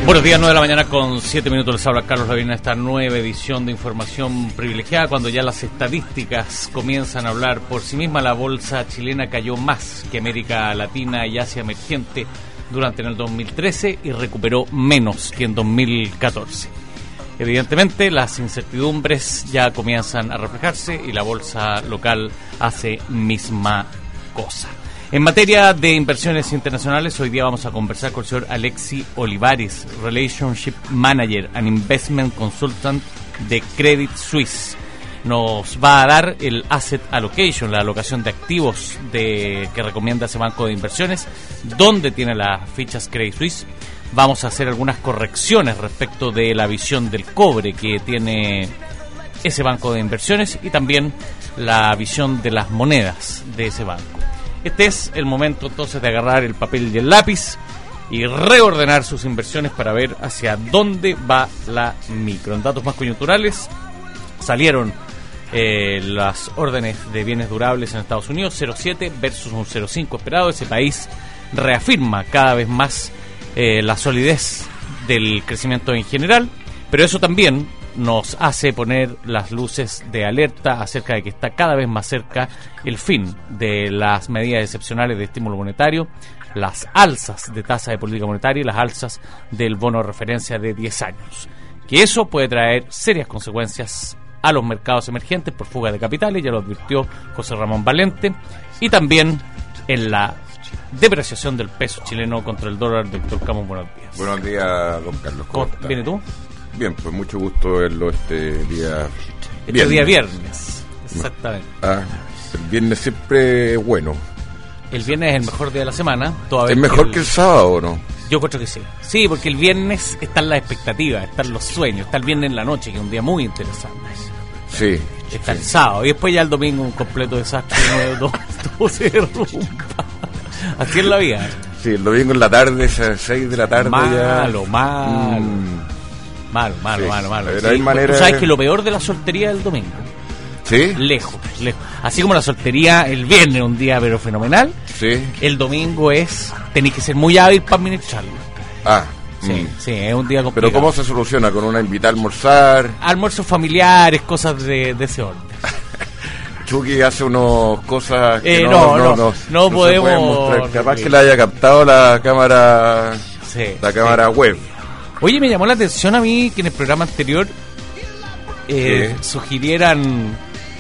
Buenos días, 9 de la mañana con 7 minutos. Les habla Carlos Lavín en esta nueva edición de Información Privilegiada. Cuando ya las estadísticas comienzan a hablar por sí misma, la bolsa chilena cayó más que América Latina y Asia emergente durante el 2013 y recuperó menos que en 2014. Evidentemente, las incertidumbres ya comienzan a reflejarse y la bolsa local hace misma cosa. En materia de inversiones internacionales, hoy día vamos a conversar con el señor Alexi Olivares, Relationship Manager and Investment Consultant de Credit Suisse. Nos va a dar el Asset Allocation, la alocación de activos que recomienda ese banco de inversiones, dónde tiene las fichas Credit Suisse. Vamos a hacer algunas correcciones respecto de la visión del cobre que tiene ese banco de inversiones y también la visión de las monedas de ese banco. Este es el momento entonces de agarrar el papel y el lápiz y reordenar sus inversiones para ver hacia dónde va la micro. En datos más coyunturales salieron las órdenes de bienes durables en Estados Unidos, 0,7 versus un 0,5 esperado. Ese país reafirma cada vez más la solidez del crecimiento en general, pero eso también nos hace poner las luces de alerta acerca de que está cada vez más cerca el fin de las medidas excepcionales de estímulo monetario, las alzas de tasa de política monetaria y las alzas del bono de referencia de 10 años. Que eso puede traer serias consecuencias a los mercados emergentes por fuga de capitales, ya lo advirtió José Ramón Valente, y también en la depreciación del peso chileno contra el dólar. Doctor Camus, buenos días. Buenos días, don Carlos. ¿Cómo viene tú? Bien, pues mucho gusto verlo este día viernes. Día viernes, exactamente. El viernes siempre es bueno. El viernes es el mejor día de la semana. ¿Es mejor que el sábado o no? Yo creo que sí. Sí, porque el viernes están las expectativas, están los sueños, está el viernes en la noche, que es un día muy interesante. Sí. Está el sábado y después ya el domingo un completo desastre, todo se derrumba. Así es la vida. Sí, el domingo en la tarde, 6 de la tarde malo, ya. Malo. Sí. Sí. Tú sabes que lo peor de la soltería es el domingo. ¿Sí? Lejos. Así como la soltería el viernes, un día pero fenomenal. Sí. El domingo tenéis que ser muy hábil para administrarlo. Sí, es un día complicado. Pero ¿cómo se soluciona? ¿Con una invitada a almorzar? Almuerzos familiares, cosas de ese orden. Chucky hace unas cosas que no podemos. Capaz que la haya captado la cámara, cámara web. Oye, me llamó la atención a mí que en el programa anterior sugirieran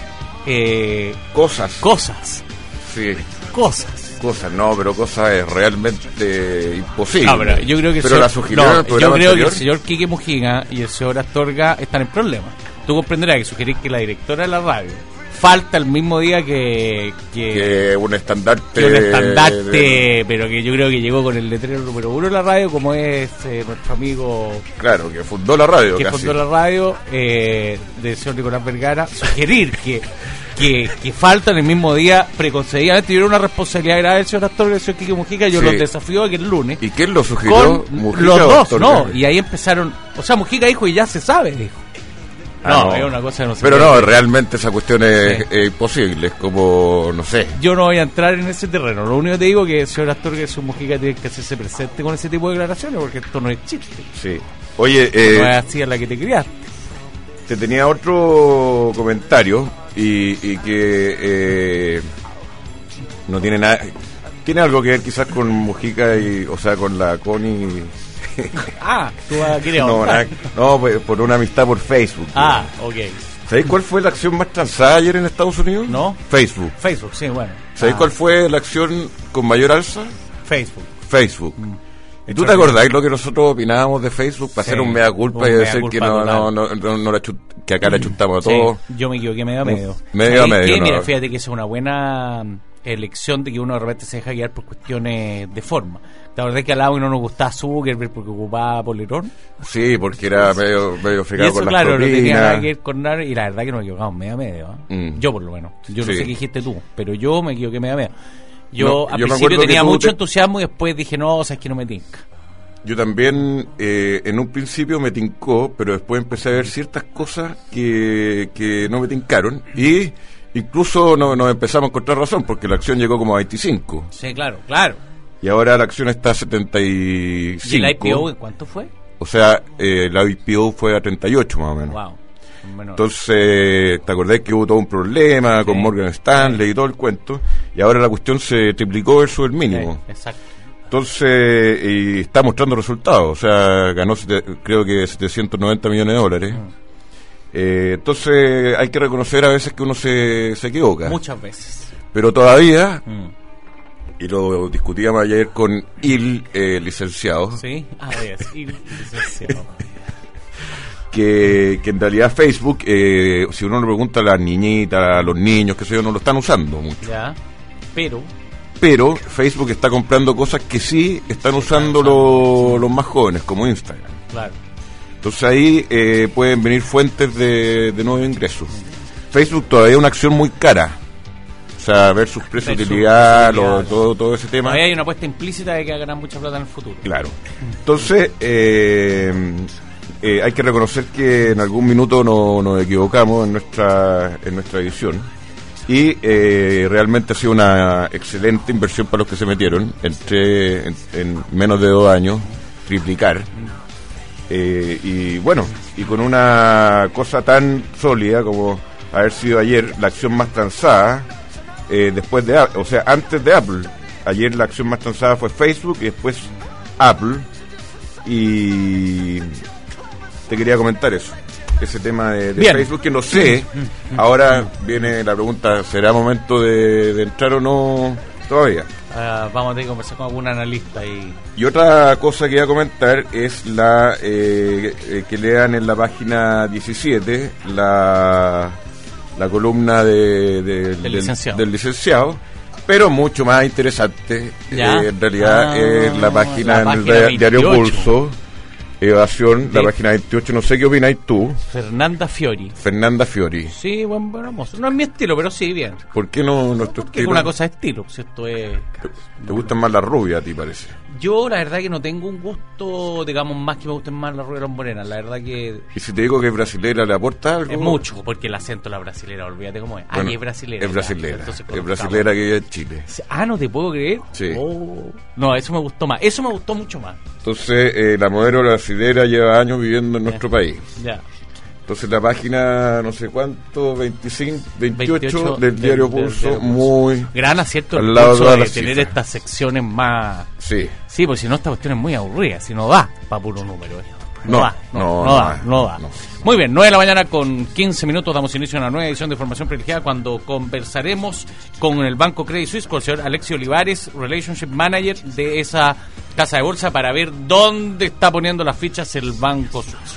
cosas. Sí. Cosas, no, pero cosas es realmente imposible. No, pero yo creo que la sugirieron en el programa creo anterior. Que el señor Quique Mojiga y el señor Astorga están en problemas. Tú comprenderás que sugerir que la directora de la radio falta el mismo día que un estandarte, pero que yo creo que llegó con el letrero número 1 de la radio, como es nuestro amigo, claro, que fundó la radio, del señor Nicolás Vergara, sugerir que faltan el mismo día preconcedidamente. Yo era una responsabilidad grave del señor Astorga y del señor Quique Mujica. Yo los desafío a que el lunes. ¿Y quién lo sugirió? Mujica, los dos, Astorga. No, y ahí empezaron. O sea, Mujica dijo y ya se sabe, dijo. No, es una cosa que no se pero puede. No, realmente esa cuestión es imposible, es como, no sé. Yo no voy a entrar en ese terreno. Lo único que te digo es que el señor Astorga y su Mujica tienen que hacerse presente con ese tipo de declaraciones, porque esto no es chiste. Sí. Oye, no es así a la que te criaste. Te tenía otro comentario y que no tiene nada. Tiene algo que ver quizás con Mujica con la Connie. Tú querías no, pues, por una amistad por Facebook. Ok. ¿Sabéis cuál fue la acción más transada ayer en Estados Unidos? No. Facebook, sí, bueno. ¿Sabéis cuál fue la acción con mayor alza? Facebook. ¿Y tú te acordás lo que nosotros opinábamos de Facebook para hacer un mea culpa y decir que que acá le chuntamos a todos? Yo me equivoqué medio a medio. Medio a medio. Mira, fíjate que esa es una buena elección de que uno de repente se deja guiar por cuestiones de forma. ¿La verdad es que al lado no nos gustaba Zuckerberg porque ocupaba polerón? Sí, porque era medio fregado con las claro, propinas. No tenía nada que ver con nada, y la verdad que nos equivocamos medio a medio. Yo por lo menos. Yo no sé qué dijiste tú, pero yo me equivoqué medio a medio. Yo al principio tenía mucho entusiasmo y después dije, no, o sea, es que no me tinca. Yo también en un principio me tincó, pero después empecé a ver ciertas cosas que no me tincaron y incluso nos empezamos a encontrar razón porque la acción llegó como a 25. Sí, claro. Y ahora la acción está a 75. ¿Y el IPO en cuánto fue? O sea, la IPO fue a 38 más o menos. Wow. Entonces, ¿te acordás que hubo todo un problema con Morgan Stanley y todo el cuento? Y ahora la cuestión se triplicó versus el mínimo. Exacto. Entonces, y está mostrando resultados. O sea, ganó creo que $790 millones. Entonces, hay que reconocer a veces que uno se equivoca. Muchas veces. Pero todavía, y lo discutíamos ayer con Il, licenciado. Sí, Il, licenciado. Que en realidad Facebook, si uno le pregunta a las niñitas, a los niños, que sé yo, no lo están usando mucho. Ya, pero Facebook está comprando cosas que sí están usando los más jóvenes, como Instagram. Claro. Entonces ahí pueden venir fuentes de nuevos ingresos. Facebook todavía es una acción muy cara. O sea, ver sus precios de utilidad, todo ese tema. Todavía hay una apuesta implícita de que va a ganar mucha plata en el futuro. Claro. Entonces, hay que reconocer que en algún minuto nos equivocamos en nuestra edición. Y realmente ha sido una excelente inversión para los que se metieron. En menos de 2 años, triplicar. Y bueno, y con una cosa tan sólida como haber sido ayer la acción más transada, después de, o sea, antes de Apple. Ayer la acción más transada fue Facebook y después Apple. Y te quería comentar ese tema de Facebook, que no sé. Ahora viene la pregunta, ¿será momento de entrar o no todavía? Vamos a tener que conversar con algún analista. Y otra cosa que iba a comentar es la que lean en la página 17 la columna del licenciado. Pero mucho más interesante, en realidad, es la página en el diario Pulso, Evasión, la página 28. No sé qué opináis tú. Fernanda Fiori. Sí, bueno, hermoso. No es mi estilo, pero sí, bien. ¿Por qué no es tu Porque estilo? es una cosa de estilo. Si esto es... ¿Te gustan más las rubias a ti, parece? Yo, la verdad, que no tengo un gusto, digamos, más que me gusten más las rubias o las morenas. La verdad que... ¿Y si te digo que es brasilera, le aporta algo? Es mucho, porque el acento de la brasilera, olvídate cómo es. Bueno, es brasilera. Es brasilera que vive en Chile. No te puedo creer. Sí. No, eso me gustó más. Eso me gustó mucho más. Entonces, la modelo brasilera lleva años viviendo en nuestro país. Ya. Entonces la página, no sé cuánto, 28 del diario Pulso, muy... Gran acierto al lado Pulso de tener cifras. estas secciones más... Sí, porque si no, esta cuestión es muy aburrida. Si no da para puro número. No da. Muy bien, 9 de la mañana con 15 minutos. Damos inicio a una nueva edición de Información Privilegiada cuando conversaremos con el Banco Credit Suisse, con el señor Alexio Olivares, Relationship Manager de esa casa de bolsa, para ver dónde está poniendo las fichas el Banco Suizo.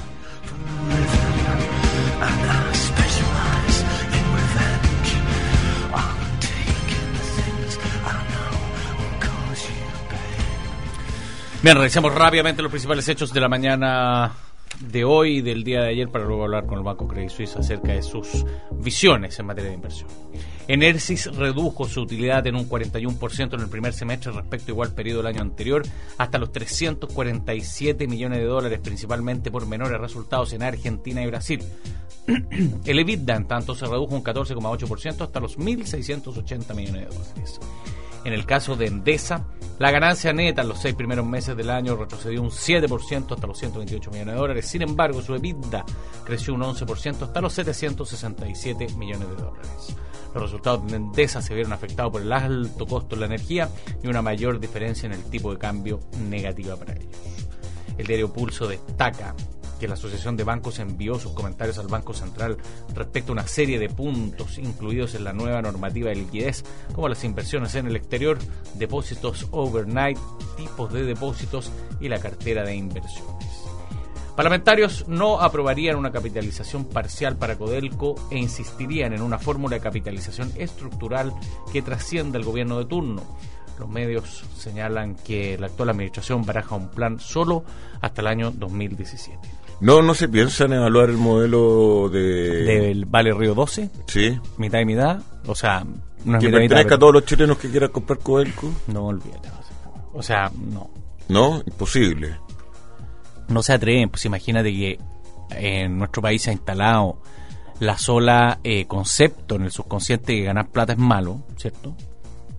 Bien, revisamos rápidamente los principales hechos de la mañana de hoy y del día de ayer para luego hablar con el Banco Credit Suisse acerca de sus visiones en materia de inversión. Enersys redujo su utilidad en un 41% en el primer semestre respecto a igual periodo del año anterior, hasta los $347 millones, principalmente por menores resultados en Argentina y Brasil. El EBITDA, en tanto, se redujo un 14,8% hasta los $1.680 millones. En el caso de Endesa, la ganancia neta en los 6 primeros meses del año retrocedió un 7% hasta los $128 millones. Sin embargo, su EBITDA creció un 11% hasta los $767 millones. Los resultados de Endesa se vieron afectados por el alto costo de la energía y una mayor diferencia en el tipo de cambio negativa para ellos. El diario Pulso destaca que la Asociación de Bancos envió sus comentarios al Banco Central respecto a una serie de puntos incluidos en la nueva normativa de liquidez, como las inversiones en el exterior, depósitos overnight, tipos de depósitos y la cartera de inversiones. Parlamentarios no aprobarían una capitalización parcial para Codelco e insistirían en una fórmula de capitalización estructural que trascienda el gobierno de turno. Los medios señalan que la actual administración baraja un plan solo hasta el año 2017. ¿No se piensa en evaluar el modelo del Vale Río 12? Sí. Mitad y mitad. O sea, no es que mitad y pertenezca mitad, a todos los chilenos que quieran comprar Codelco. No, olvídate. O sea, no. No, imposible. No se atreven, pues imagínate que en nuestro país se ha instalado la sola concepto en el subconsciente que ganar plata es malo, ¿cierto?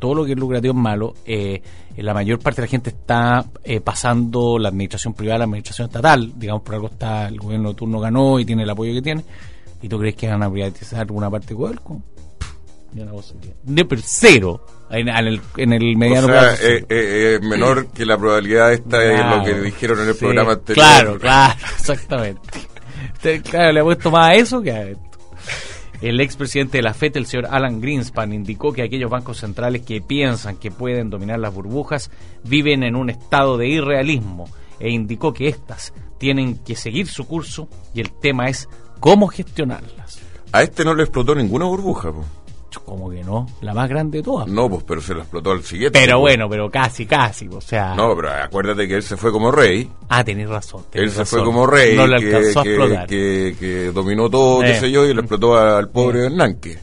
todo lo que es lucrativo es malo, la mayor parte de la gente está pasando la administración privada a la administración estatal, digamos, por algo está, el gobierno de turno ganó y tiene el apoyo que tiene, y tú crees que van a privatizar alguna parte de Codelco. Pero cero en el mediano plazo. Es menor que la probabilidad esta de lo que dijeron en el programa anterior. Claro, exactamente. Claro, le ha puesto más a eso que a esto. El expresidente de la FED, el señor Alan Greenspan, indicó que aquellos bancos centrales que piensan que pueden dominar las burbujas viven en un estado de irrealismo, e indicó que éstas tienen que seguir su curso y el tema es cómo gestionarlas. A este no le explotó ninguna burbuja, po. ¿Cómo que no? La más grande de todas. No, pues, pero se la explotó al siguiente. Pero bueno, pero casi, o sea... No, pero acuérdate que él se fue como rey. Tenés razón. Él se fue como rey, no le alcanzó a explotar. Que dominó todo, qué sé yo, y le explotó al pobre Bernanke.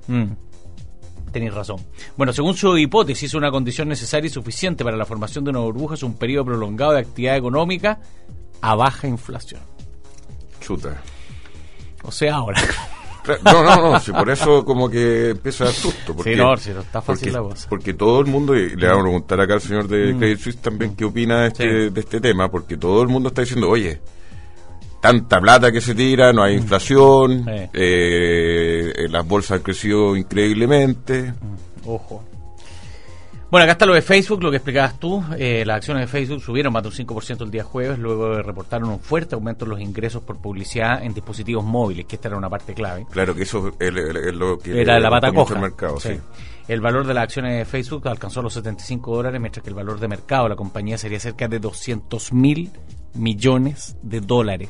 Tenés razón. Bueno, según su hipótesis, una condición necesaria y suficiente para la formación de una burbuja es un periodo prolongado de actividad económica a baja inflación. Chuta. O sea, ahora... No, si por eso como que empieza a dar susto. Porque, si no está fácil la cosa. Porque todo el mundo, y le vamos a preguntar acá al señor de Credit Suisse también qué opina de este tema, porque todo el mundo está diciendo, oye, tanta plata que se tira, no hay inflación, las bolsas han crecido increíblemente. Ojo. Bueno, acá está lo de Facebook, lo que explicabas tú. Las acciones de Facebook subieron más de un 5% el día jueves, luego de reportar un fuerte aumento en los ingresos por publicidad en dispositivos móviles, que esta era una parte clave. Claro, que eso es lo que era la pata coja. El mercado, sí. El valor de las acciones de Facebook alcanzó los $75, mientras que el valor de mercado de la compañía sería cerca de $200.000 millones. ¿Te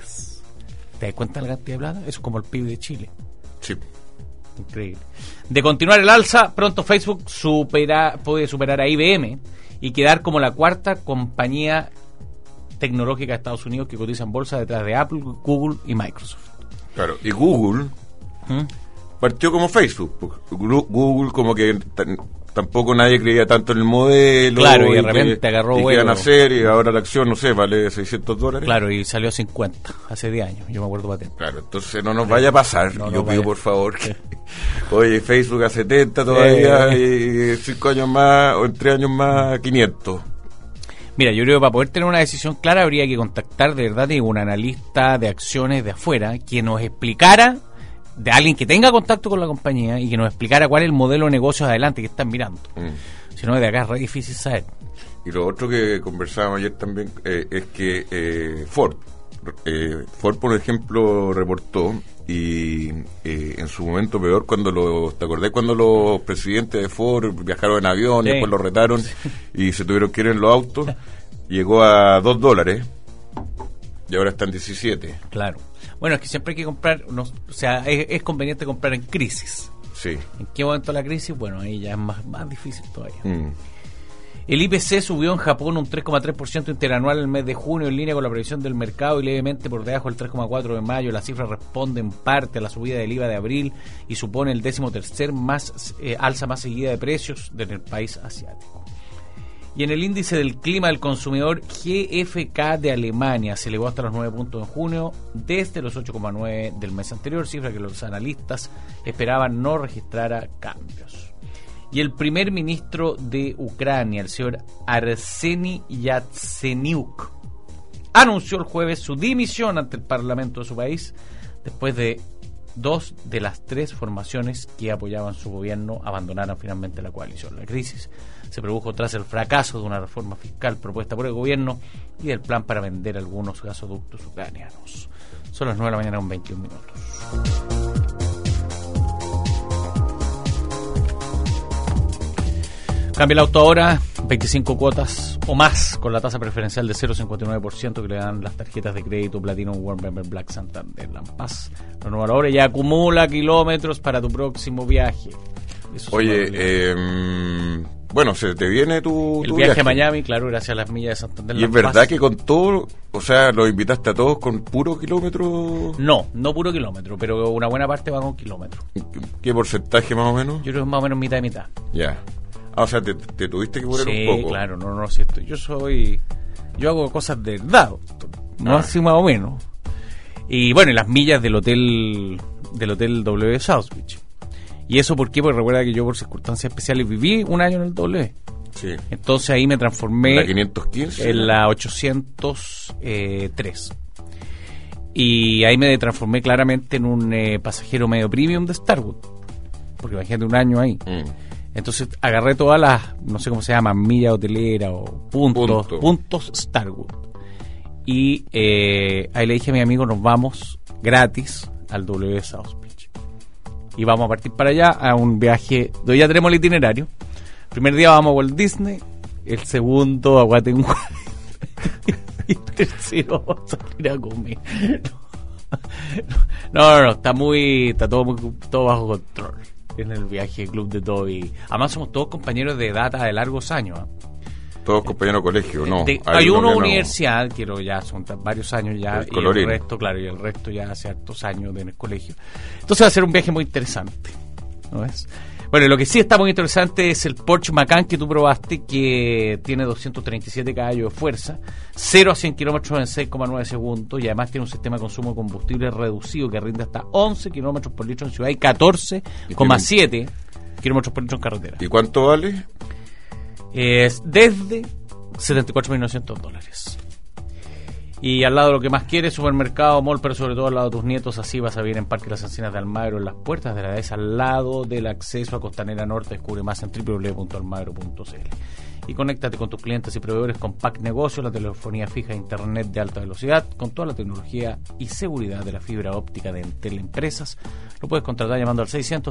das cuenta de la cantidad de plata? Eso es como el PIB de Chile. Sí. Increíble. De continuar el alza, pronto Facebook puede superar a IBM y quedar como la cuarta compañía tecnológica de Estados Unidos que cotiza en bolsa detrás de Apple, Google y Microsoft. Claro, y Google partió como Facebook. Google como que tampoco nadie creía tanto en el modelo. Claro, y de repente agarró vuelo. Y qué iban a hacer, y ahora la acción, no sé, vale $600. Claro, y salió a 50 hace 10 años, yo me acuerdo patente. Claro, entonces no nos vaya a pasar. Yo pido por favor que, oye, Facebook a 70 todavía, y 5 años más, o en 3 años más, 500. Mira, yo creo que para poder tener una decisión clara habría que contactar de verdad a un analista de acciones de afuera que nos explicara, de alguien que tenga contacto con la compañía y que nos explicara cuál es el modelo de negocios adelante que están mirando. Si no, de acá es re difícil saber. Y lo otro que conversábamos ayer también es que Ford, por ejemplo, reportó y en su momento peor ¿te acordás cuando los presidentes de Ford viajaron en avión y después los retaron y se tuvieron que ir en los autos? Llegó a $2 y ahora están 17. Claro. Bueno, es que siempre hay que comprar, es conveniente comprar en crisis. Sí. ¿En qué momento la crisis? Bueno, ahí ya es más difícil todavía. El IPC subió en Japón un 3,3% interanual en el mes de junio, en línea con la previsión del mercado y levemente por debajo del 3,4% de mayo. La cifra responde en parte a la subida del IVA de abril y supone el 13º alza más seguida de precios en el país asiático. Y en el índice del clima del consumidor, GfK de Alemania se elevó hasta los 9 puntos en junio, desde los 8,9 del mes anterior, cifra que los analistas esperaban no registrara cambios. Y el primer ministro de Ucrania, el señor Arseniy Yatsenyuk, anunció el jueves su dimisión ante el parlamento de su país, después de 2 de las 3 formaciones que apoyaban su gobierno abandonaron finalmente la coalición. La crisis se produjo tras el fracaso de una reforma fiscal propuesta por el gobierno y del plan para vender algunos gasoductos ucranianos. Son las 9 de la mañana con 21 minutos. Cambia el auto ahora, 25 cuotas o más con la tasa preferencial de 0,59% que le dan las tarjetas de crédito Platinum, Warburg, Black, Santander, Lampas. Renueva ahora y acumula kilómetros para tu próximo viaje. Oye, bueno, se te viene tu viaje a Miami, claro, gracias a las millas de Santander. ¿Y es verdad que con todo, o sea, los invitaste a todos con puro kilómetro? No puro kilómetro, pero una buena parte va con kilómetro. ¿Qué porcentaje más o menos? Yo creo que es más o menos mitad y mitad. Ya. O sea, te tuviste que poner un poco. Sí, claro, si esto, yo hago cosas de verdad, no así más o menos. Y bueno, y las millas del hotel W South Beach. ¿Y eso por qué? Porque recuerda que yo por circunstancias especiales viví un año en el W. Sí. Entonces ahí me transformé ¿La 515? en la 803. Y ahí me transformé claramente en un pasajero medio premium de Starwood. Porque imagínate un año ahí. Entonces agarré todas las, no sé cómo se llaman, millas hoteleras o puntos Starwood. Y ahí le dije a mi amigo, nos vamos gratis al W South Beach. Y vamos a partir para allá a un viaje, donde ya tenemos el itinerario. El primer día vamos a Walt Disney, el segundo a Guatemala y el tercero vamos a salir a comer. No, está todo bajo control en el viaje Club de Toby. Además somos todos compañeros de data de largos años, ¿eh? Todos compañeros de colegio, ¿no? Hay uno universidad, quiero ya son varios años ya, y Colorín. el resto ya hace hartos años en el colegio. Entonces va a ser un viaje muy interesante, ¿no ves? Bueno, lo que sí está muy interesante es el Porsche Macan que tú probaste, que tiene 237 caballos de fuerza, 0 a 100 kilómetros en 6,9 segundos, y además tiene un sistema de consumo de combustible reducido que rinde hasta 11 kilómetros por litro en ciudad y 14,7 kilómetros por litro en carretera. ¿Y cuánto vale? Es desde $74.900. Y al lado de lo que más quieres, supermercado, mall, pero sobre todo al lado de tus nietos, así vas a vivir en Parque Las Encinas de Almagro, en las puertas de la dehesa, al lado del acceso a Costanera Norte. Descubre más en www.almagro.cl. Y conéctate con tus clientes y proveedores con PAC Negocio, la telefonía fija e internet de alta velocidad, con toda la tecnología y seguridad de la fibra óptica de Entel Empresas. Lo puedes contratar llamando al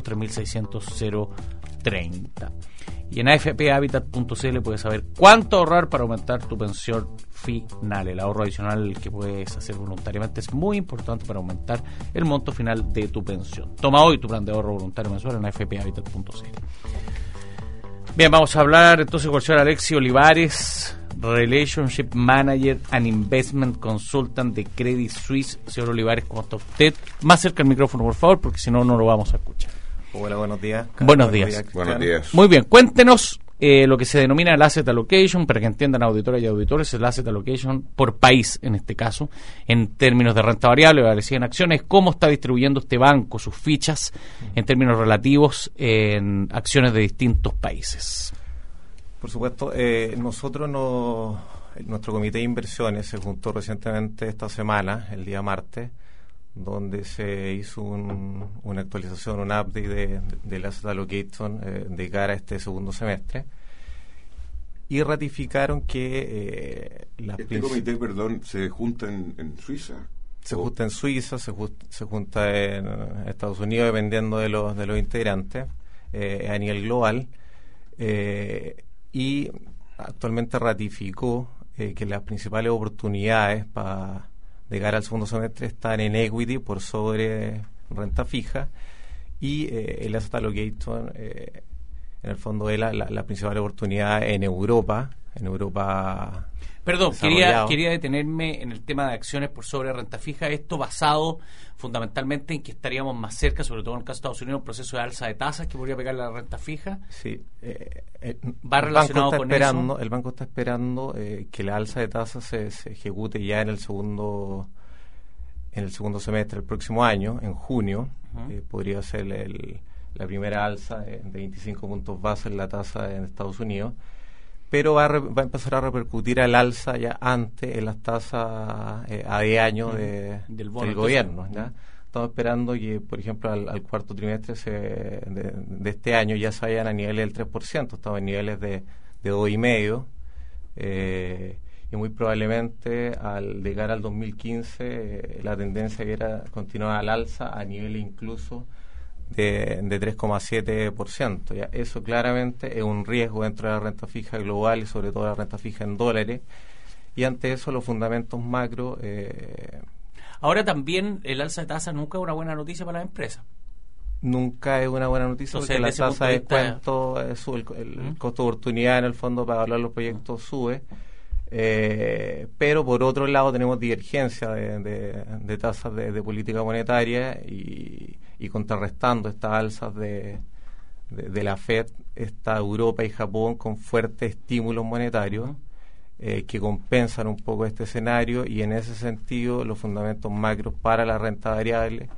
600-3600-030. Y en afphabitat.cl puedes saber cuánto ahorrar para aumentar tu pensión final. El ahorro adicional que puedes hacer voluntariamente es muy importante para aumentar el monto final de tu pensión. Toma hoy tu plan de ahorro voluntario mensual en afphabitat.cl. Bien, vamos a hablar entonces con el señor Alexis Olivares, Relationship Manager and Investment Consultant de Credit Suisse. Señor Olivares, ¿cómo está usted? Más cerca del micrófono, por favor, porque si no, no lo vamos a escuchar. Hola, buenos días. Buenos días. Buenos días. Muy bien, cuéntenos lo que se denomina el Asset Allocation, para que entiendan auditoras y auditores, el Asset Allocation por país, en este caso, en términos de renta variable, valoración en acciones, cómo está distribuyendo este banco sus fichas en términos relativos en acciones de distintos países. Por supuesto, nuestro comité de inversiones se juntó recientemente esta semana, el día martes, donde se hizo una actualización, un update del Asset Allocation de cara a este segundo semestre, y ratificaron que comité, perdón, se junta en Suiza. Se junta en Suiza, se junta en Estados Unidos, dependiendo de los integrantes, a nivel global, y actualmente ratificó que las principales oportunidades de cara al segundo semestre están en equity por sobre renta fija, y el Asset Allocation en el fondo es la principal oportunidad en Europa. Perdón, quería detenerme en el tema de acciones por sobre renta fija. Esto basado fundamentalmente en que estaríamos más cerca, sobre todo en el caso de Estados Unidos, un proceso de alza de tasas que podría pegar la renta fija. Sí, va relacionado con eso. El banco está esperando que la alza de tasas se ejecute ya en el segundo semestre del próximo año, en junio. Podría ser la primera alza de 25 puntos base en la tasa en Estados Unidos, pero va a empezar a repercutir al alza ya antes en las tasas a 10 años del gobierno, ¿ya? Estamos esperando que, por ejemplo, al cuarto trimestre de este año ya se vayan a niveles del 3%, estamos en niveles de 2,5%, y muy probablemente de cara al 2015 la tendencia era continuar al alza a niveles incluso de 3,7%. ¿ya? Eso claramente es un riesgo dentro de la renta fija global y sobre todo la renta fija en dólares, y ante eso los fundamentos macro. Ahora también el alza de tasas nunca es una buena noticia para las empresas. Nunca es una buena noticia. Entonces, porque la tasa de descuento sube, el costo de oportunidad en el fondo para hablar los proyectos sube, pero por otro lado tenemos divergencia de tasas de política monetaria, y contrarrestando estas alzas de la FED está Europa y Japón con fuertes estímulos monetarios que compensan un poco este escenario, y en ese sentido los fundamentos macros para la renta variable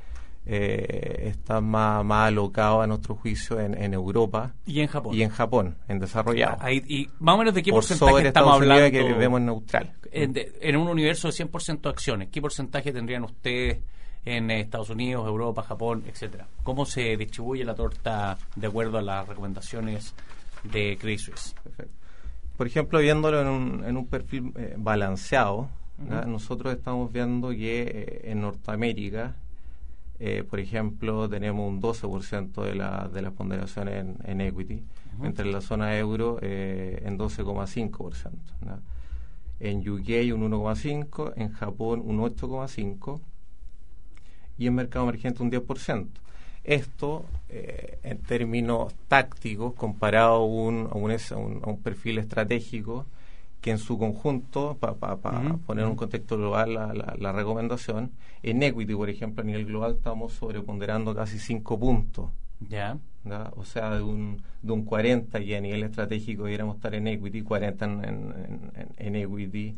están más alocados a nuestro juicio en Europa y en Japón, en desarrollado. ¿Y más o menos de qué por porcentaje sobre estamos Estados Unidos, hablando? que vemos neutral. En un universo de 100% de acciones, ¿qué porcentaje tendrían ustedes en Estados Unidos, Europa, Japón, etcétera? ¿Cómo se distribuye la torta de acuerdo a las recomendaciones de Credit Suisse? Perfecto. Por ejemplo, viéndolo en un perfil balanceado, nosotros estamos viendo que en Norteamérica, por ejemplo, tenemos un 12% de la ponderación en equity, mientras en la zona euro en 12,5%. En UK un 1,5%, en Japón un 8,5% y en mercado emergente un 10%. Esto, en términos tácticos, comparado a un perfil estratégico, que en su conjunto, para poner en un contexto global la recomendación, en equity, por ejemplo, a nivel global estamos sobreponderando casi 5 puntos. Ya. O sea, de un 40 y a nivel estratégico deberíamos estar en equity, 40 en equity,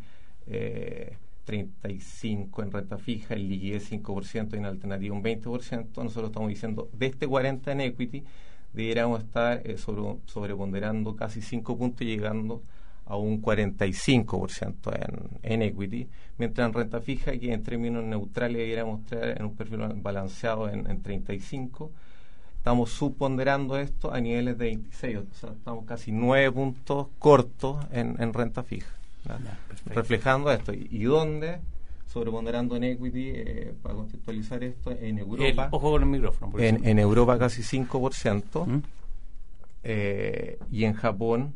35 en renta fija, en liquidez 5% y en alternativa un 20%. Nosotros estamos diciendo, de este 40 en equity, deberíamos estar sobreponderando casi 5 puntos y llegando a un 45% en equity, mientras en renta fija, que en términos neutrales deberíamos estar en un perfil balanceado en 35, estamos subponderando esto a niveles de 26, o sea, estamos casi 9 puntos cortos en renta fija, reflejando esto. ¿Y dónde? Sobreponderando en equity, para contextualizar esto, en Europa. Ojo con el micrófono. En Europa casi 5%, y en Japón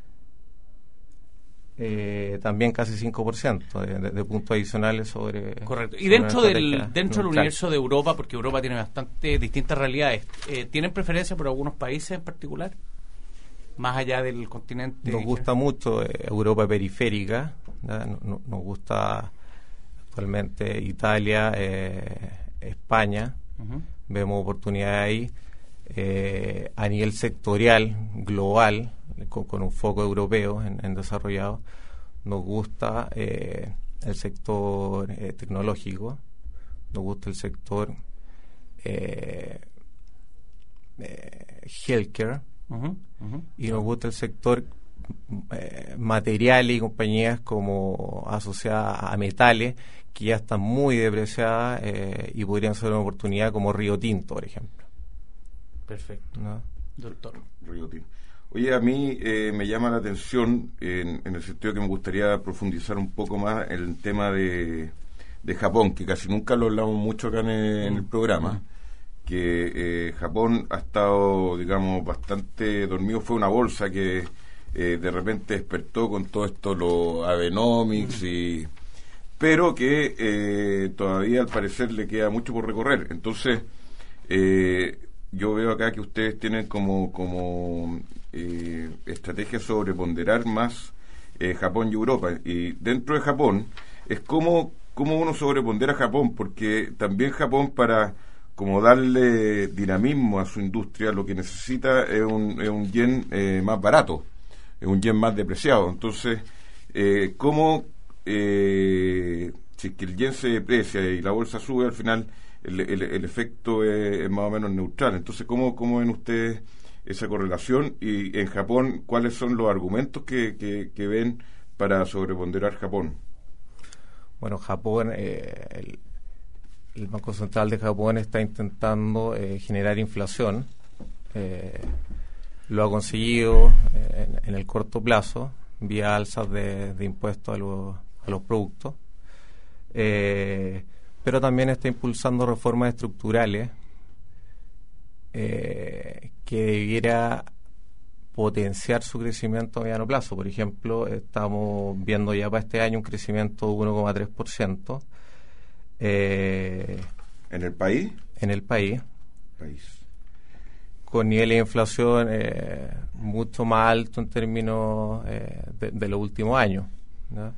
también casi 5% de puntos adicionales sobre... Correcto. Y dentro del universo de Europa, porque Europa tiene bastante distintas realidades, ¿tienen preferencia por algunos países en particular? Más allá del continente. Nos gusta mucho Europa periférica, nos gusta actualmente Italia, España, vemos oportunidades ahí. A nivel sectorial, global, con un foco europeo en desarrollado, nos gusta el sector tecnológico, nos gusta el sector healthcare, y nos gusta el sector materiales y compañías como asociadas a metales que ya están muy depreciadas y podrían ser una oportunidad, como Río Tinto, por ejemplo. Perfecto. ¿No? Doctor. Río Tinto. Oye, a mí me llama la atención en el sentido que me gustaría profundizar un poco más en el tema de Japón, que casi nunca lo hablamos mucho acá en el programa, que Japón ha estado, digamos, bastante dormido. Fue una bolsa que de repente despertó con todo esto, los Abenomics, pero que todavía al parecer le queda mucho por recorrer. Entonces, yo veo acá que ustedes tienen como estrategia sobreponderar más Japón y Europa, y dentro de Japón es como uno sobrepondera Japón, porque también Japón, para como darle dinamismo a su industria, lo que necesita es un yen más barato, es un yen más depreciado. Entonces, ¿cómo si es que el yen se deprecia y la bolsa sube, al final el efecto es más o menos neutral? Entonces, ¿cómo ven ustedes esa correlación? Y en Japón, ¿cuáles son los argumentos que ven para sobreponderar Japón? Bueno, Japón, el Banco Central de Japón está intentando generar inflación. Lo ha conseguido en el corto plazo, vía alzas de impuestos a los productos. Pero también está impulsando reformas estructurales que debiera potenciar su crecimiento a mediano plazo. Por ejemplo, estamos viendo ya para este año un crecimiento de 1,3%. ¿En el país? En el país. Con niveles de inflación mucho más alto en términos de los últimos años, ¿no?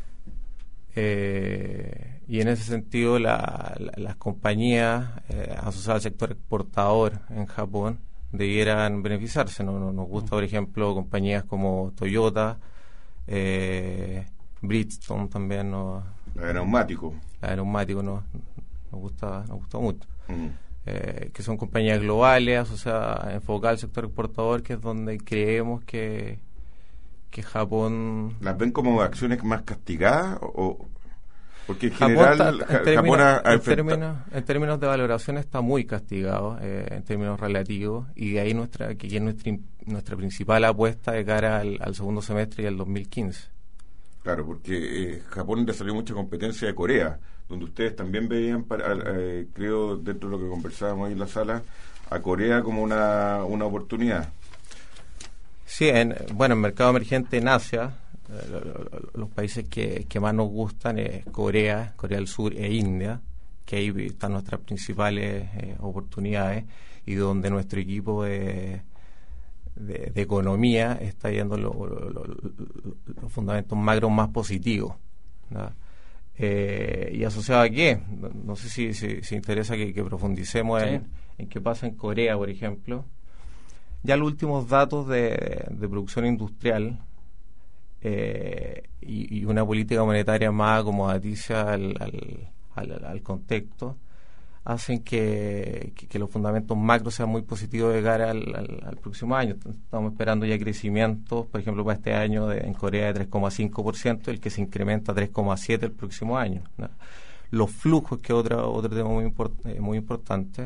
Y en ese sentido las compañías asociadas al sector exportador en Japón debieran beneficiarse. Nos gusta, por ejemplo, compañías como Toyota, Bridgestone también. La de neumático. La de neumático nos gusta mucho. Que son compañías globales asociadas, enfocadas al sector exportador, que es donde creemos que Japón... ¿Las ven como acciones más castigadas? Porque en Japón general en términos de valoración está muy castigado, en términos relativos, y de ahí nuestra principal apuesta de cara al segundo semestre y al 2015. Claro, porque Japón le salió mucha competencia de Corea, donde ustedes también veían, creo, dentro de lo que conversábamos ahí en la sala, a Corea como una oportunidad. Sí, en mercado emergente en Asia, los países que más nos gustan es Corea del Sur e India, que ahí están nuestras principales oportunidades y donde nuestro equipo de economía está viendo los fundamentos macro más positivos, ¿verdad? ¿Y asociado a qué? No sé si interesa que profundicemos en qué pasa en Corea, por ejemplo. Ya los últimos datos de producción industrial y una política monetaria más acomodaticia al contexto hacen que los fundamentos macro sean muy positivos de cara al próximo año. Estamos esperando ya crecimientos, por ejemplo, para este año en Corea de 3,5%, el que se incrementa a 3,7% el próximo año, ¿no? Los flujos, que es otro tema muy importante,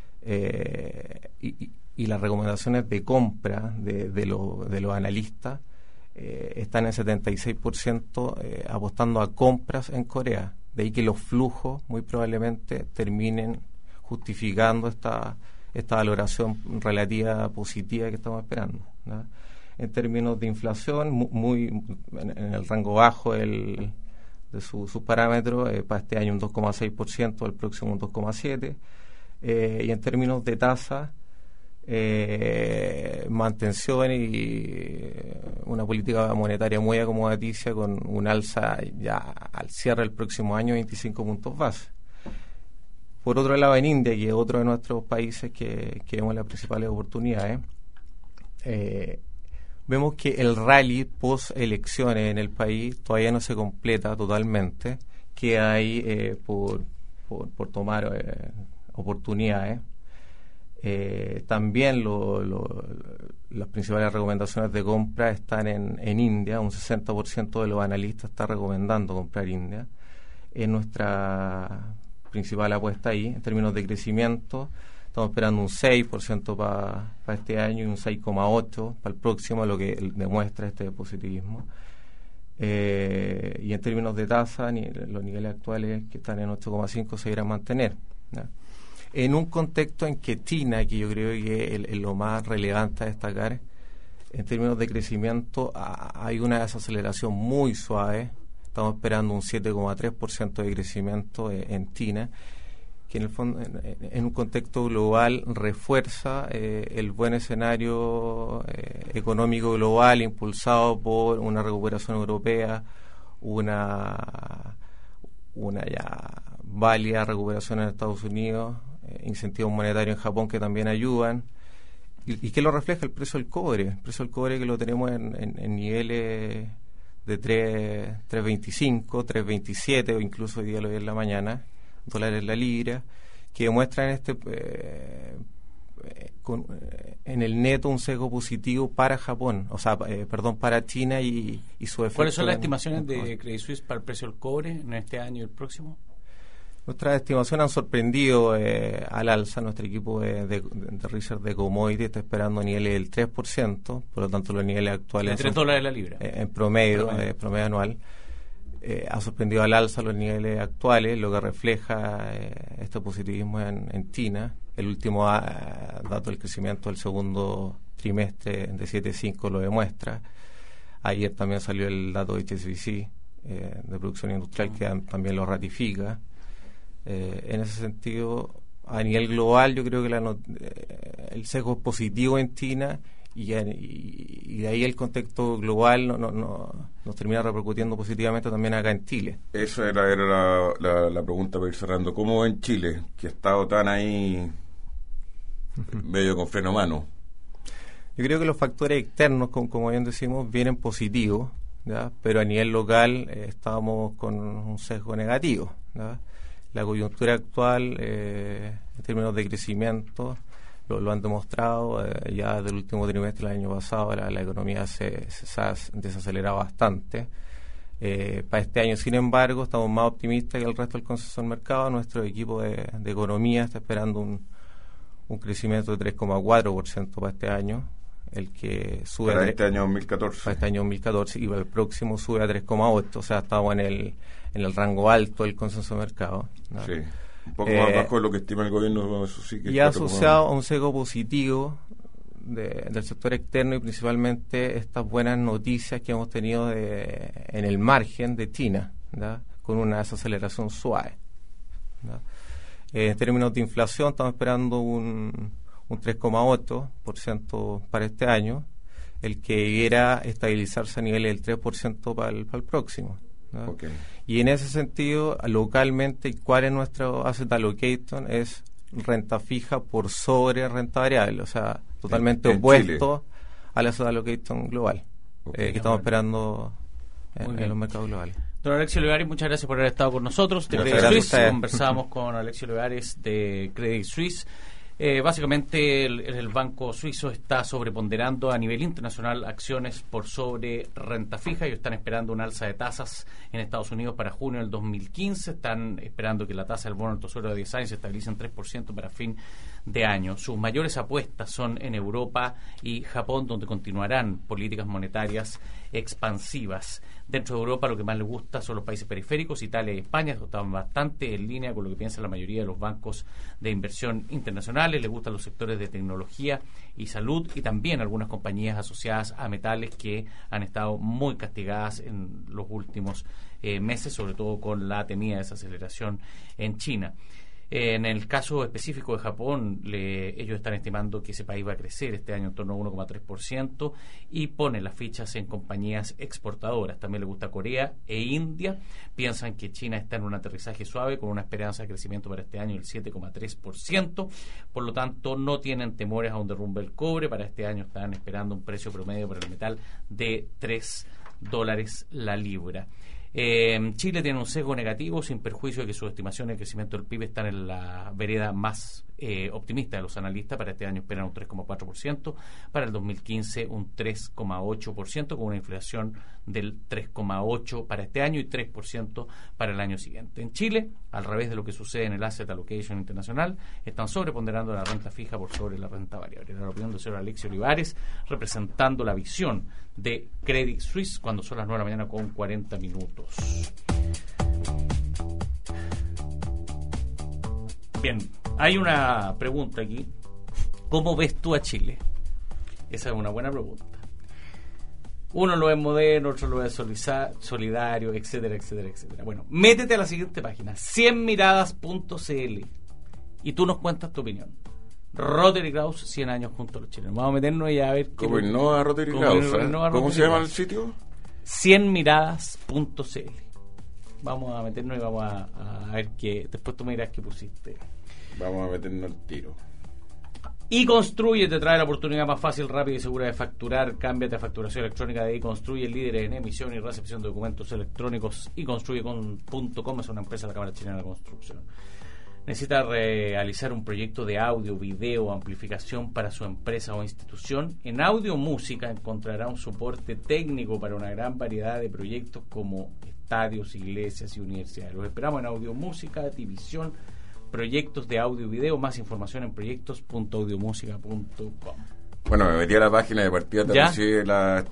y las recomendaciones de compra de los analistas están en 76% apostando a compras en Corea. De ahí que los flujos muy probablemente terminen justificando esta valoración relativa positiva que estamos esperando, ¿no? En términos de inflación, en el rango bajo de sus parámetros, para este año un 2,6%, el próximo un 2,7%, y en términos de tasa, mantención y una política monetaria muy acomodaticia con un alza ya al cierre del próximo año 25 puntos base. Por otro lado, en India, que es otro de nuestros países que vemos las principales oportunidades, vemos que el rally post elecciones en el país todavía no se completa totalmente, que hay por tomar oportunidades. También las principales recomendaciones de compra están en India. Un 60% de los analistas está recomendando comprar India. Es nuestra principal apuesta ahí. En términos de crecimiento, estamos esperando un 6% para este año y un 6,8% para el próximo, lo que demuestra este positivismo. Y en términos de tasa, los niveles actuales, que están en 8,5, se irán a mantener, ¿no? En un contexto en que China, que yo creo que es lo más relevante a destacar, en términos de crecimiento, hay una desaceleración muy suave. Estamos esperando un 7,3% de crecimiento en China, que en el fondo, en un contexto global, refuerza el buen escenario económico global impulsado por una recuperación europea, una ya válida recuperación en Estados Unidos, incentivos monetarios en Japón que también ayudan. ¿Y qué lo refleja? El precio del cobre. El precio del cobre, que lo tenemos en niveles de 3.25, 3.27, o incluso hoy día lo vi en la mañana, dólares la libra, que demuestran en el neto un sesgo positivo para Japón, para China y su efecto. ¿Cuáles son las estimaciones de Credit Suisse para el precio del cobre en este año y el próximo? Nuestras estimaciones han sorprendido al alza. Nuestro equipo de research de commodity está esperando niveles del 3%, por lo tanto los niveles actuales... ¿De $3 la libra? En promedio anual. Ha sorprendido al alza los niveles actuales, lo que refleja este positivismo en China. El último dato del crecimiento del segundo trimestre de 7,5 lo demuestra. Ayer también salió el dato de HSBC de producción industrial, que también lo ratifica. En ese sentido, a nivel global, yo creo que el sesgo es positivo en China, y de ahí el contexto global nos termina repercutiendo positivamente también acá en Chile. Esa era la pregunta para ir cerrando. ¿Cómo en Chile, que ha estado tan ahí medio con freno a mano? Yo creo que los factores externos, como bien decimos, vienen positivos, ¿ya? Pero a nivel local estamos con un sesgo negativo, ¿ya? la coyuntura actual, en términos de crecimiento, lo han demostrado. Ya del último trimestre del año pasado la economía se ha desacelerado bastante. Para este año, sin embargo, estamos más optimistas que el resto del consenso del mercado. Nuestro equipo de economía está esperando un crecimiento de 3,4% para este año, el que sube para este año 2014. Para este año 2014, y para el próximo sube a 3,8%, o sea, estamos en el rango alto del consenso del mercado, ¿no? Sí, un poco más bajo de lo que estima el gobierno, eso sí que y asociado a un sesgo positivo del sector externo, y principalmente estas buenas noticias que hemos tenido en el margen de China, ¿verdad?, con una desaceleración suave, ¿verdad? En términos de inflación estamos esperando un 3,8% para este año, el que era estabilizarse a niveles del 3% para el próximo, ¿no? Okay. Y en ese sentido, localmente, ¿cuál es nuestro asset allocation? Es renta fija por sobre renta variable, o sea, totalmente opuesto al asset allocation global, que estamos esperando en los mercados globales. Don Alexio Olivares, muchas gracias por haber estado con nosotros de Credit Suisse. Conversamos con Alexio Olivares de Credit Suisse. Básicamente el banco suizo está sobreponderando a nivel internacional acciones por sobre renta fija. Ellos están esperando un alza de tasas en Estados Unidos para junio del 2015. Están esperando que la tasa del bono del Tesoro de 10 años se estabilice en 3% para fin de año. Sus mayores apuestas son en Europa y Japón, donde continuarán políticas monetarias expansivas. Dentro de Europa lo que más les gusta son los países periféricos, Italia y España, están bastante en línea con lo que piensa la mayoría de los bancos de inversión internacionales. Les gustan los sectores de tecnología y salud, y también algunas compañías asociadas a metales que han estado muy castigadas en los últimos meses, sobre todo con la temida desaceleración en China. En el caso específico de Japón, ellos están estimando que ese país va a crecer este año en torno a 1,3% y ponen las fichas en compañías exportadoras. También les gusta Corea e India. Piensan que China está en un aterrizaje suave con una esperanza de crecimiento para este año del 7,3%. Por lo tanto, no tienen temores a un derrumbe del cobre. Para este año están esperando un precio promedio para el metal de $3 la libra. Chile tiene un sesgo negativo, sin perjuicio de que sus estimaciones de crecimiento del PIB están en la vereda más optimista de los analistas. Para este año esperan un 3,4%, para el 2015 un 3,8%, con una inflación del 3,8% para este año y 3% para el año siguiente. En Chile, al revés de lo que sucede en el Asset Allocation Internacional, están sobreponderando la renta fija por sobre la renta variable. La opinión del señor Alexio Olivares, representando la visión de Credit Suisse, cuando son las 9 de la mañana con 40 minutos. Bien, hay una pregunta aquí. ¿Cómo ves tú a Chile? Esa es una buena pregunta. Uno lo ve moderno, otro lo ve solidario, etcétera, etcétera, etcétera. Bueno, métete a la siguiente página, 100miradas.cl, y tú nos cuentas tu opinión. Rotary Klaus, 100 años junto a los chilenos. Vamos a meternos ya a ver ¿Cómo no a Rotary Klaus? ¿Cómo se llama el sitio? 100miradas.cl. Vamos a meternos y vamos a ver qué. Después tú me dirás qué pusiste. Vamos a meternos al tiro. Y Construye te trae la oportunidad más fácil, rápida y segura de facturar. Cámbiate a facturación electrónica de Construye, líder en emisión y recepción de documentos electrónicos. Construye.com es una empresa de la Cámara Chilena de la Construcción. Necesita realizar un proyecto de audio, video, amplificación para su empresa o institución. En Audio Música encontrará un soporte técnico para una gran variedad de proyectos como estadios, iglesias y universidades. Los esperamos en Audio Música, división, proyectos de audio y video. Más información en proyectos.audiomusica.com. Bueno, me metí a la página de partida, te recibe la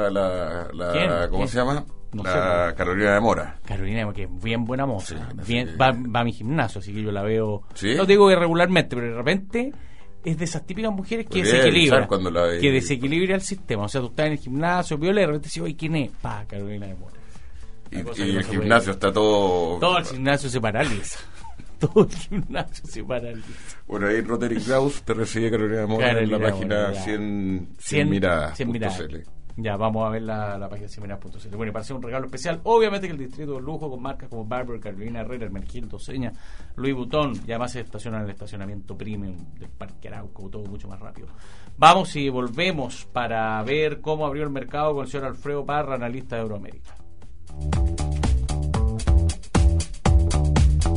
¿cómo se llama? No la sé, Carolina de Mora. Carolina, que es bien buena moza. Sí, bien, va a mi gimnasio, así que yo la veo. ¿Sí? No digo irregularmente, pero de repente es de esas típicas mujeres que desequilibra. Que desequilibra el sistema. O sea, tú estás en el gimnasio, viola, y de repente dices, oye, ¿quién es? Carolina de Mora. Y el gimnasio está todo. Todo el gimnasio se paraliza. Todo el gimnasio se paraliza. Bueno, ahí Rotary Klaus te recibe Carolina de Mora en la página 100miradas.cl. Ya, vamos a ver la página 100miradas.cl. Bueno, y para hacer un regalo especial, obviamente que el distrito de lujo con marcas como Barber, Carolina Herrera, Hermenegildo, Seña, Louis Vuitton, y además se estacionan en el estacionamiento premium del Parque Arauco, todo mucho más rápido. Vamos y volvemos para ver cómo abrió el mercado con el señor Alfredo Parra, analista de Euroamérica.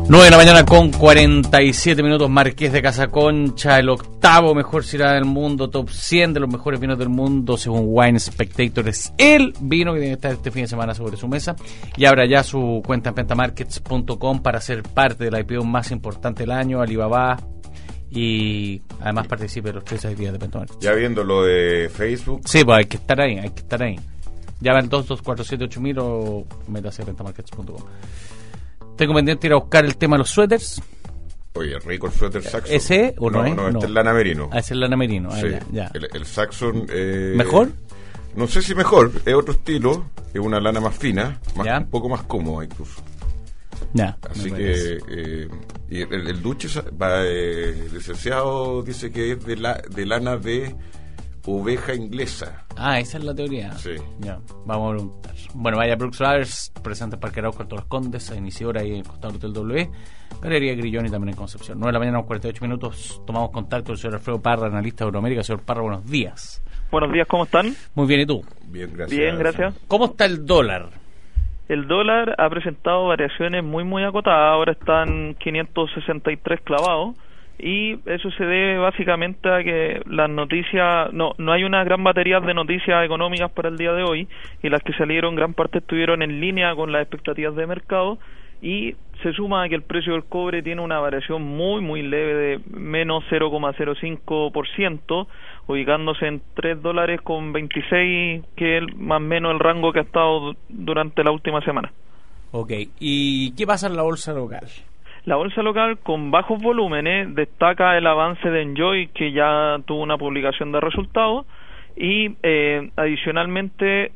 9 de la mañana con 47 minutos, Marqués de Casa Concha, el octavo mejor ciudad del mundo, top 100 de los mejores vinos del mundo, según Wine Spectator. Es el vino que tiene que estar este fin de semana sobre su mesa. Y abra ya su cuenta en pentamarkets.com para ser parte de la IPO más importante del año, Alibaba, y además participe de los 13 días de Pentamarkets. Ya viendo lo de Facebook. Sí, pues hay que estar ahí, Llama al 22478000 o métase a pentamarkets.com. Tengo pendiente ir a buscar el tema de los suéteres. Oye, rico el suéter Saxon. ¿Ese o no es? No, este es lana merino. Ah, ese es lana merino. Sí, ya. El Saxon... ¿Mejor? No sé si mejor, es otro estilo, es una lana más fina, un poco más cómoda incluso. Ya. Así que... y el Duche, el licenciado, dice que es de lana de oveja inglesa. Ah, esa es la teoría. Sí. Ya, vamos a preguntar. Bueno, vaya Brooks Brothers, presente en Parque Arauco, Puerto Las Condes, a Iniciadora ahí en el costado del Hotel W, Galería Grillón y también en Concepción. 9 de la mañana, 48 minutos, tomamos contacto con el señor Alfredo Parra, analista de Euroamérica. Señor Parra, buenos días. Buenos días, ¿cómo están? Muy bien, ¿y tú? Bien, gracias. Bien, gracias. ¿Cómo está el dólar? El dólar ha presentado variaciones muy acotadas, ahora están 563 clavados. Y eso se debe básicamente a que las noticias, no hay una gran batería de noticias económicas para el día de hoy, y las que salieron gran parte estuvieron en línea con las expectativas de mercado, y se suma a que el precio del cobre tiene una variación muy leve de menos 0,05%, ubicándose en $3.26, que es más o menos el rango que ha estado durante la última semana. Ok, ¿y qué pasa en la bolsa local? La bolsa local, con bajos volúmenes, destaca el avance de Enjoy, que ya tuvo una publicación de resultados, y adicionalmente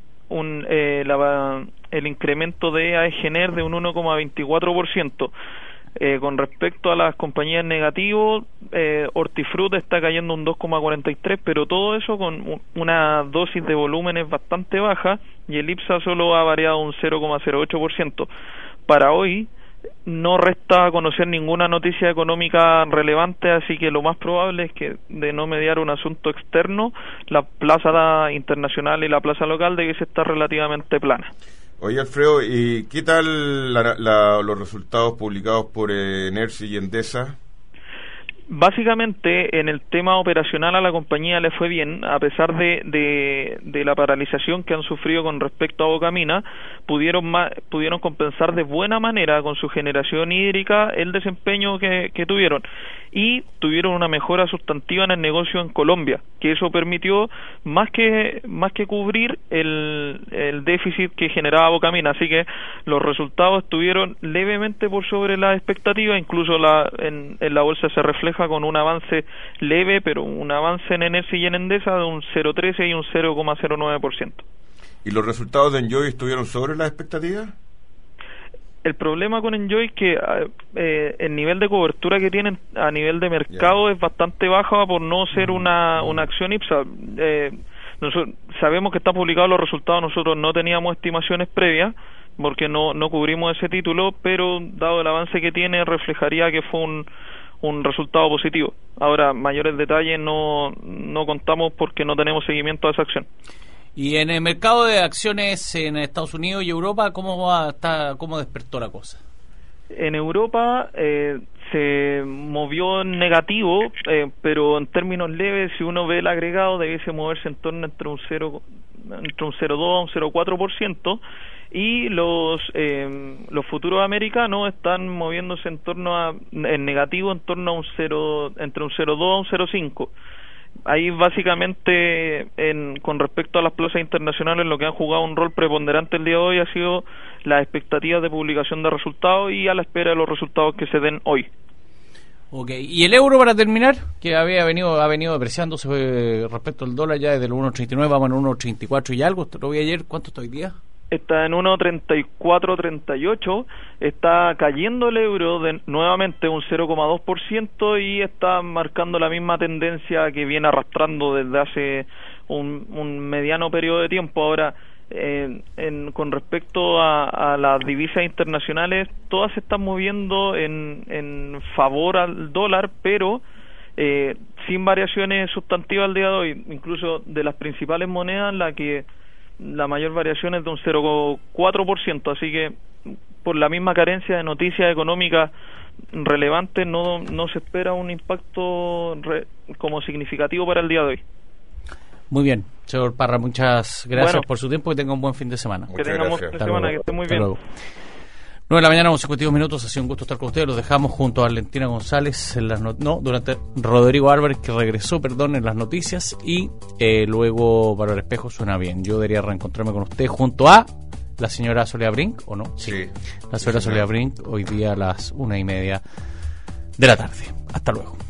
el incremento de AEGNER de un 1,24%. Con respecto a las compañías negativas, Hortifruti está cayendo un 2,43%, pero todo eso con una dosis de volúmenes bastante baja, y el IPSA solo ha variado un 0,08%. Para hoy no resta conocer ninguna noticia económica relevante, así que lo más probable es que, de no mediar un asunto externo, la plaza internacional y la plaza local debiese estar relativamente plana. Oye, Alfredo, ¿y qué tal los resultados publicados por Energy y Endesa? Básicamente, en el tema operacional a la compañía le fue bien, a pesar de la paralización que han sufrido con respecto a Bocamina. Pudieron compensar de buena manera con su generación hídrica el desempeño que tuvieron, y tuvieron una mejora sustantiva en el negocio en Colombia, que eso permitió más que cubrir el déficit que generaba Bocamina. Así que los resultados estuvieron levemente por sobre la expectativa, incluso en la bolsa se refleja con un avance leve, pero un avance en Energy y en Endesa de un 0,13 y un 0,09%. ¿Y los resultados de Enjoy estuvieron sobre las expectativas? El problema con Enjoy es que el nivel de cobertura que tienen a nivel de mercado es bastante baja, por no ser una acción IPSA. Nosotros sabemos que están publicados los resultados, nosotros no teníamos estimaciones previas porque no cubrimos ese título, pero dado el avance que tiene, reflejaría que fue un resultado positivo. Ahora, mayores detalles no contamos porque no tenemos seguimiento a esa acción. Y en el mercado de acciones en Estados Unidos y Europa, ¿cómo despertó la cosa? En Europa se movió en negativo, pero en términos leves, si uno ve el agregado, debiese moverse en torno entre un 0,2 a un 0,4%, y los futuros americanos están moviéndose en negativo en torno a entre un 0,2 a un 0,5. Ahí básicamente con respecto a las plazas internacionales, lo que han jugado un rol preponderante el día de hoy ha sido las expectativas de publicación de resultados y a la espera de los resultados que se den hoy. Ok, y el euro, para terminar, que ha venido depreciándose respecto al dólar, ya desde el 1.39 vamos en 1.34 y algo. Lo vi ayer, ¿cuánto está hoy día? Está en 1.3438, está cayendo el euro nuevamente un 0,2% y está marcando la misma tendencia que viene arrastrando desde hace un mediano periodo de tiempo. Ahora, con respecto a las divisas internacionales, todas se están moviendo en favor al dólar, pero sin variaciones sustantivas al día de hoy. Incluso de las principales monedas, la mayor variación es de un 0,4%, así que por la misma carencia de noticias económicas relevantes, no se espera un impacto como significativo para el día de hoy. Muy bien, señor Parra, muchas gracias Bueno, por su tiempo y tenga un buen fin de semana. Que tengamos gracias. una semana, que esté muy bien. 9 de la mañana, 52 minutos. Ha sido un gusto estar con ustedes. Los dejamos junto a Valentina González en las durante Rodrigo Álvarez, que regresó, en las noticias, y luego Bárbara Espejo. Suena bien. Yo debería reencontrarme con usted junto a la señora Soledad Brink, ¿o no? Sí. La señora Soledad Brink, hoy día a las 1:30 de la tarde. Hasta luego.